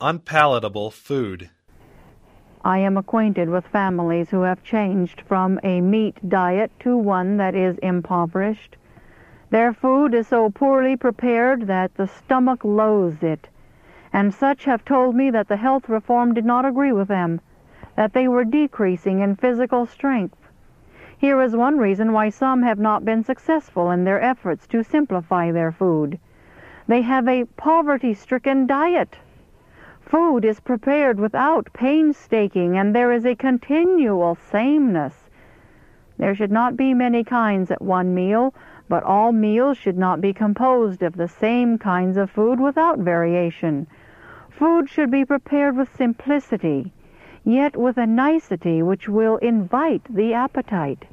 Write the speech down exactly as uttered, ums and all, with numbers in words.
unpalatable food. I am acquainted with families who have changed from a meat diet to one that is impoverished. Their food is so poorly prepared that the stomach loathes it, and such have told me that the health reform did not agree with them, that they were decreasing in physical strength. Here is one reason why some have not been successful in their efforts to simplify their food. They have a poverty-stricken diet. Food is prepared without painstaking, and there is a continual sameness. There should not be many kinds at one meal, but all meals should not be composed of the same kinds of food without variation. Food should be prepared with simplicity, yet with a nicety which will invite the appetite.